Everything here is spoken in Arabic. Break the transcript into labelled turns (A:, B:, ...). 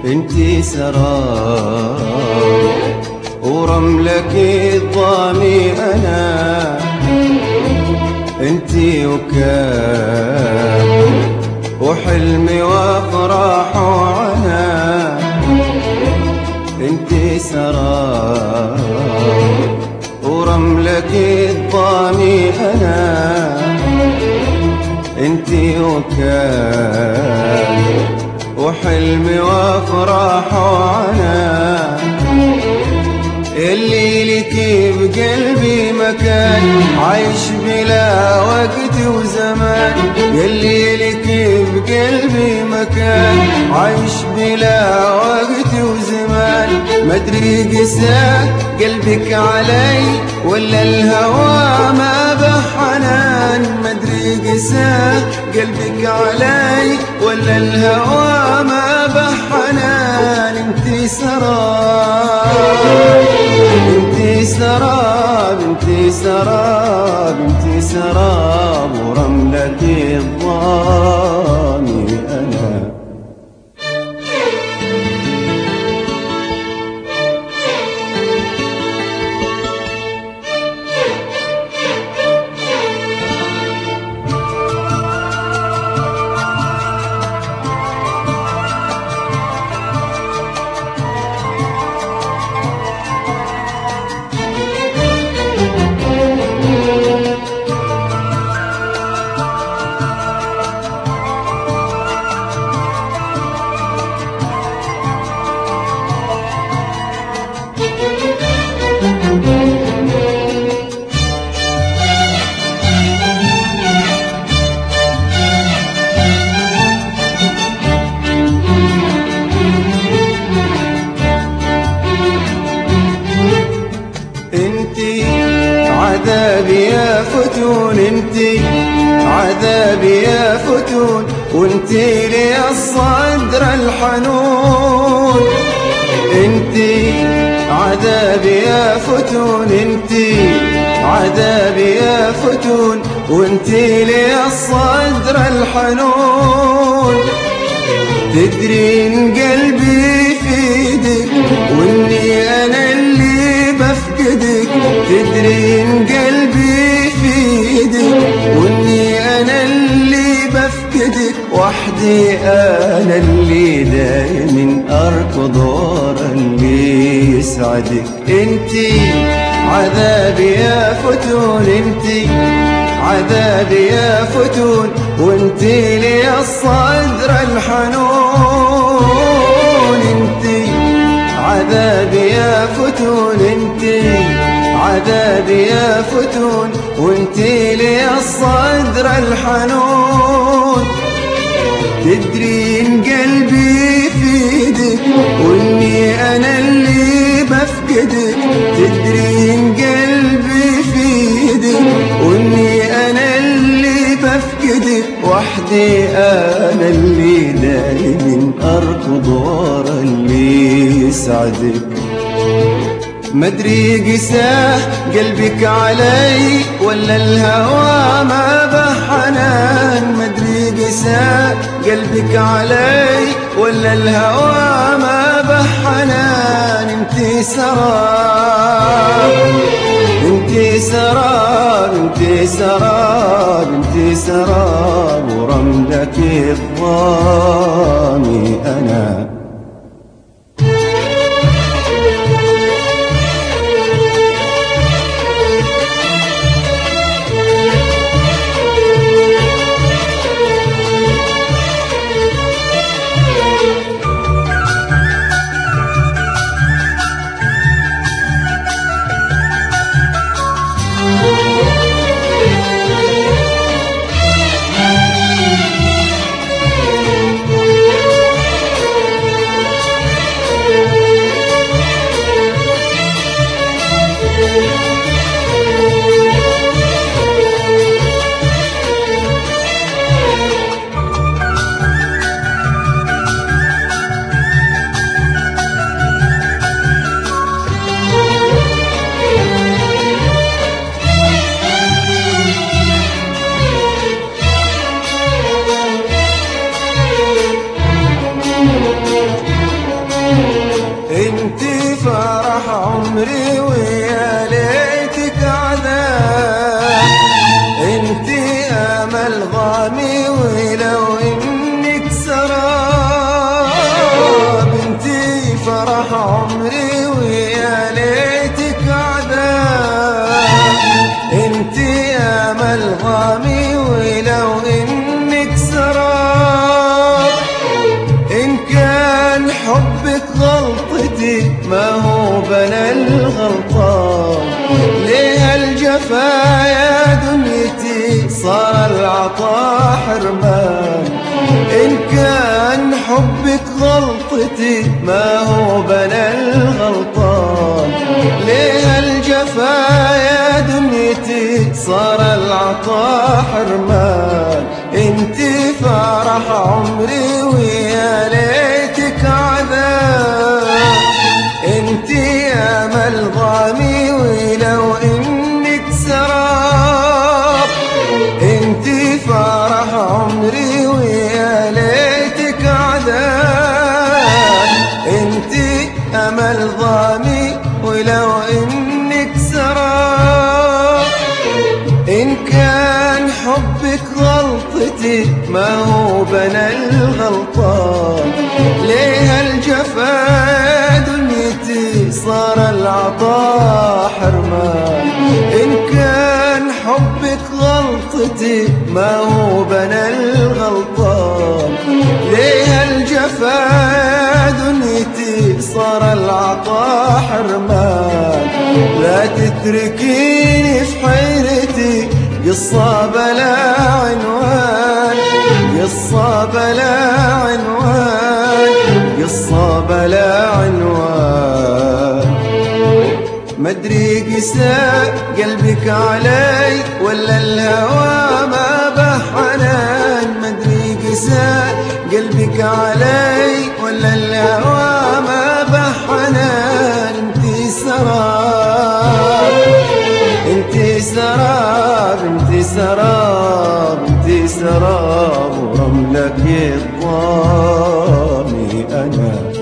A: انتي سراب ورملك الضامي انا، انتي وكاب وحلمي وافراح وعنا، انتي سراب ورملك الضامي انا، انتي وكاب وحلمي وافراح وعنا، اللي لك بقلبي مكان عايش بلا وقت وزمان، اللي لك بقلبي مكان عايش بلا وقت وزمان، مدري قسى قلبك علي ولا الهوى ما بحنان، مدري قسى قلبك علي ولا الهوى ما بحنان، انتي سراب انتي سراب انتي سراب انتي سراب ورملك الضامي انا. عذابي يا فتون انتي عذابي يا فتون، وانتي لي الصدر الحنون، انتي عذابي يا فتون انتي عذابي يا فتون، وانتي لي الصدر الحنون، تدرين قلبي في ايدك واني انا اللي بفقدك، تدرين قلبي في ايدك واني انا اللي بفقدك، وحدي انا اللي دايما اركض ورا اللي يسعدك، انتي عذابي يا فتون انتي عذابي يا فتون، وانتي لي الصدر الحنون، انتي عذابي يا فتون انتي عذابي يا فتون، وانتي لي الصدر الحنون، تدرين قلبي في ايدك واني انا اللي بفقدك، تدرين قلبي في ايدك واني انا اللي بفقدك، وحدي انا اللي دايما اركض ورا اللي يسعدك، مدري قساه قلبك علي ولا الهوى ما بحنان، مدري قساه قلبك علي ولا الهوى ما بحنان، انتي سراب انتي سراب انتي سراب انتي سراب ورملك الضامي انا. عمري ويا ليتك عذاب. انتي امل ضامي ولو انك سراب. انتي فرح عمري ويا ليتك عذاب. انتي امل ضامي ولو انك سراب. ان كان حبك غلطتي ما هو بنا الغلطان. ليه الجفا يا دنيتي صار العطا حرمان. إن كان حبك غلطتي ما هو بنا الغلطان. ليه الجفا يا دنيتي صار العطا حرمان. انتي فرح عمري ويا ليتك عذاب. انتي امل ضامي ولو انك سراب. انتي فرح عمري ويا ليتك عذاب. انتي امل ضامي ولو انك سراب. ان كان حبك غلطتي ما هو بنا الغلطان. ليه الجفا دنيتي صار العطا حرمان. ان كان حبك غلطتي ما هو بنا الغلطان. ليه الجفا دنيتي صار العطا حرمان. لا تتركيني في حيرتي قصة بلا عنوان. قصة بلا عنوان. قصة بلا عنوان. مدري قسى قلبك علي ولا الهوى ما به حنان. مدري قسى قلبك علي ولا الهوى ما به حنان. انتي سراب. انتي سراب. انتي سراب. انتي سراب ورملك الضامي انا.